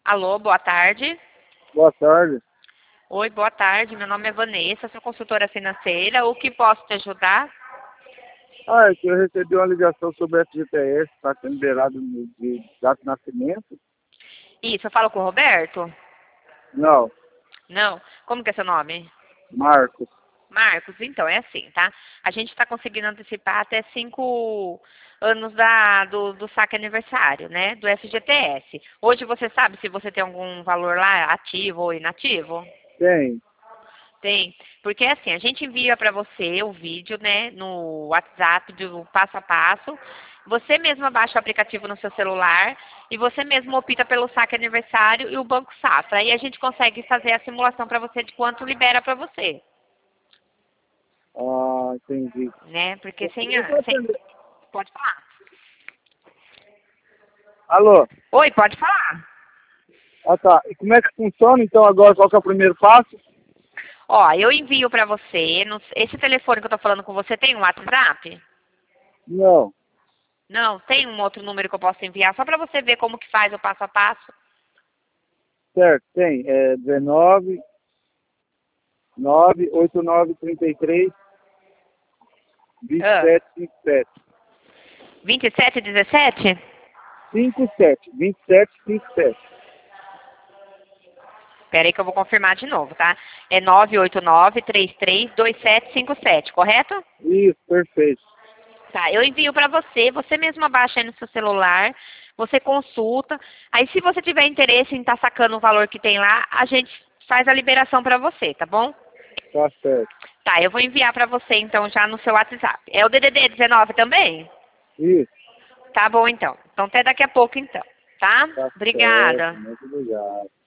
Alô, boa tarde. Boa tarde. Oi, boa tarde. Meu nome é Vanessa, sou consultora financeira. O que posso te ajudar? É que eu recebi uma ligação sobre FGTS, está sendo liberado de data de nascimento? Isso, eu falo com o Roberto? Não, Não. Como que é seu nome? Marcos. Marcos, então, é assim, tá? A gente está conseguindo antecipar até 5 anos do saque aniversário, né? Do FGTS. Hoje você sabe se você tem algum valor lá ativo ou inativo? Tem. Tem, porque assim, a gente envia para você o vídeo, né, no WhatsApp do passo a passo. Você mesma baixa o aplicativo no seu celular e você mesmo opta pelo saque aniversário e o Banco Safra. Aí a gente consegue fazer a simulação para você de quanto libera para você, Ah, entendi. né? Porque Eu vou atender. pode falar. Alô? Oi, pode falar. Ah, tá. E como é que funciona então agora? Qual que é o primeiro passo? Ó, eu envio para você, esse telefone que eu tô falando com você tem um WhatsApp? Não. Não, tem um outro número que eu posso enviar só para você ver como que faz o passo a passo. Certo, tem. É 19 989 33 Ah, 27 57. 2717? 57, 27 57. Espera aí que eu vou confirmar de novo, tá? É 989-332757, correto? Isso, perfeito. Tá, eu envio para você, você mesma baixa aí no seu celular, você consulta. Aí se você tiver interesse em estar sacando o valor que tem lá, a gente faz a liberação para você, tá bom? Tá certo. Tá, eu vou enviar para você então já no seu WhatsApp. É o DDD 19 também? Isso, Tá bom então. Então até daqui a pouco então, tá? tá certo. Obrigada. Muito obrigado.